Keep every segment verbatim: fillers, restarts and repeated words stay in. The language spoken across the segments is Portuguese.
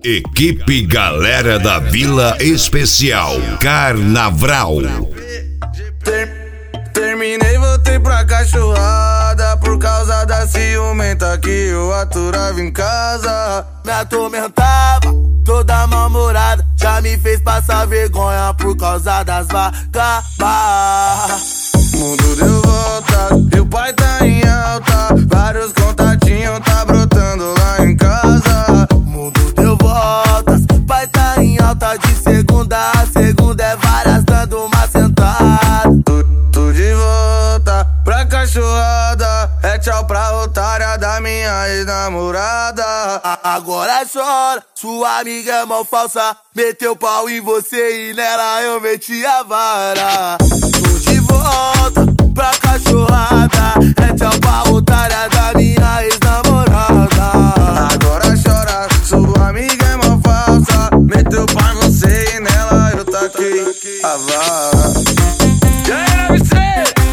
Equipe Galera da Vila Especial Carnaval. Ter, terminei, voltei pra cachorrada por causa da ciumenta que eu aturava em casa. Me atormentava, toda mal-humorada, já me fez passar vergonha por causa das vagabas. Mundo deu volta, e o pai tá em alta, vários contatinhos tá brotando lá em casa. Mundo deu voltas, pai tá em alta de segunda a segunda, é várias dando uma sentada. Tô, tô de volta pra cachorrada, é tchau pra otária da minha ex-namorada. Agora chora, sua amiga é mal falsa, meteu pau em você e nela eu meti a vara. Tô de volta pra cachorrada, é tchau pra otária da minha ex-namorada. Agora chora, sua amiga é mal falsa, meteu pau em você e nela eu taquei a vara. E aí, M C?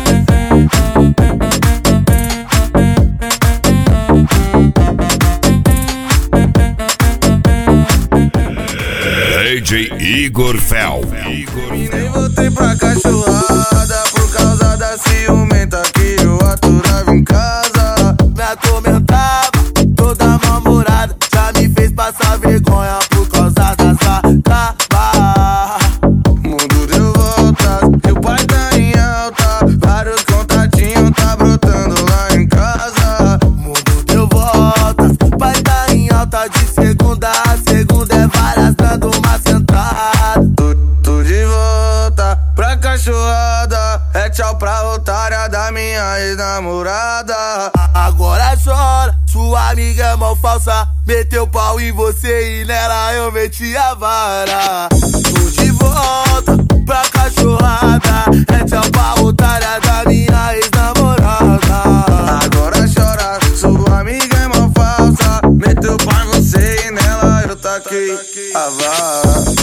D J Igor Fel. Terminei, voltei pra cachorrada por causa da ciumenta que eu aturava em casa. Me atormentava, toda mal-humorada, já me fez passar vergonha por causa das vagabas. Mundo deu volta, e o pai tá em alta, vários contatinhos tá brotando lá em casa. Mundo deu voltas, pai tá em alta de segunda a segunda, é várias dando uma sentada. Tô, tô de volta pra cachorrada, é tchau pra otária da minha ex-namorada. Agora chora, sua amiga é mal falsa, meteu pau em você e nela eu meti a vara. Tô de volta pra cachorrada, é tchau pra otária da minha ex-namorada. Agora chora, sua amiga é mal falsa, meteu pau em você e nela eu taquei a vara.